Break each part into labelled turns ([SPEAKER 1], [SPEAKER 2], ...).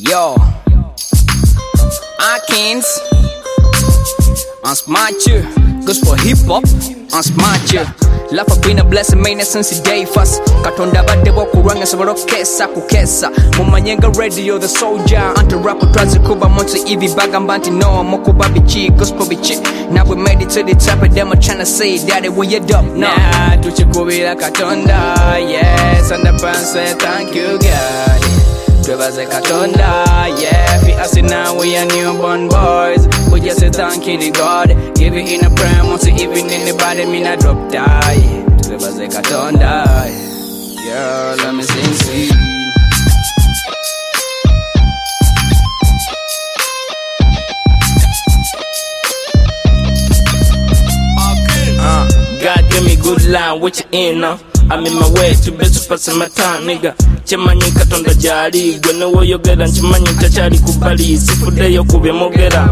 [SPEAKER 1] Yo, Akins, on smart you, gospel hip hop, on smart you. Life have been a blessing, main since the day first. Katonda bade bokuranga sabaro kesa kukesa. Mumanyenga radio the soldier. Anti-rap twazi kuba monsi ivi bagambanti no mokuba bichi gospel bichi. Now we made it to the top of them tryna say daddy we you up now. Nah, tuchikubira Katonda, yes, and the band say thank you God. Twebaze Katonda, yeah, fi us now we are newborn boys. We just say thank you to God. Give it in a prayer, once even in the body, me not drop die. Twebaze Katonda, yeah, let me sing.
[SPEAKER 2] God give me good line, what you in now? I'm in my way to best pass my time, nigga. Chimanyi Katonda jali, gwe no yogera chimanyi tachali kubali, sifude yo kube mogera.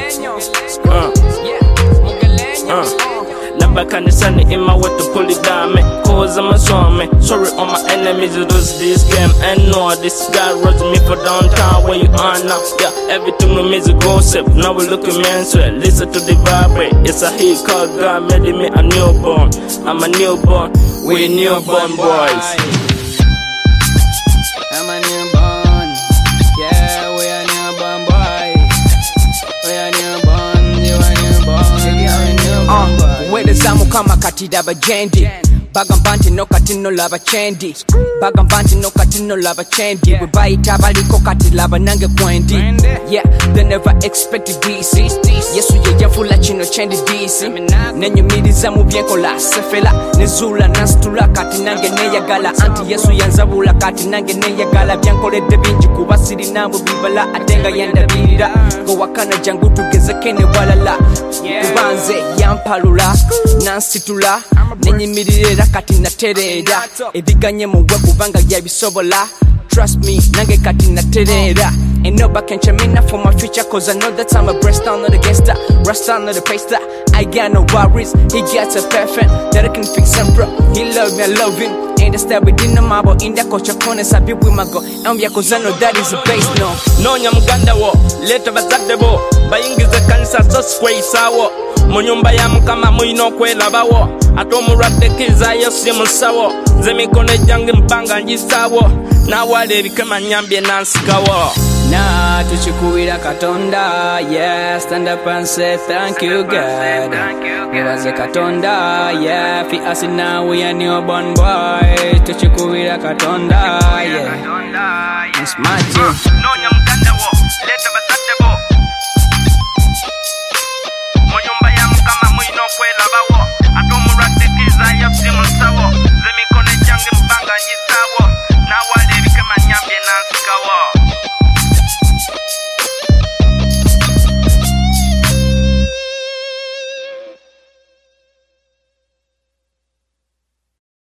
[SPEAKER 2] Nabakanisani in my way to pull it down, me. Cause I'm a swami. Sorry on my enemies who lose this game. And no, this guy runs me for downtown where you are now. Yeah, everything with me is a gossip. Now we look at me and sweat. Listen to the vibe. It's a hit called God made me a newborn. I'm a newborn. We newborn boys.
[SPEAKER 1] I'm a newborn. Yeah, we are newborn boys. We are newborn. You are newborn. You are newborn boys. Wede zamu kama katida bajendi. Bagambanti no katino lava chendi. Bagambanti no katino lava chendi. We buy it abaliko kati lava nange kwendi. Yeah, they never expected this. Yesu ye fula chino chendi this. Nenyu midi zamu bienko la sefela. Nezula nastula kati nange neyagala. Anti Yesu yanzabula kati nange neyagala. Bianko le debinji kubasiri nambu bibala. Atenga yanda birira. Go wakana jangu tugeze kene walala. Kubanze yampalula. Nansitula. Nenyi midirira kati na terera. Ebiganye muwe kubanga yabisobola. Trust me, nange kati na terera. Ain't nobody can chamina for my future, cause I know that I'm a breast down, not a gangster. Rust down, not a paster. I got no worries, he gets a perfect. That I can fix him, bro. He love me, I love him. Ain't the step within the marble, in the culture corner, I be with my go. And cause I know that is a base, no.
[SPEAKER 2] No, nyamuganda wo, later bazade bo. Bayingize kanisa so square sawo. Munyumba ya mukama muino kwelabawo. Atomurate kiza yosi musawo. Zemikone jange mpanga njisawo. Na wale bikama nyambye nansikawo.
[SPEAKER 1] Nah, tuchikubira Katonda, yeah, stand up and say thank you God. Twebaze Katonda, yeah, fi us now we are newborn boy. Tuchikubira Katonda, yeah, it's my team.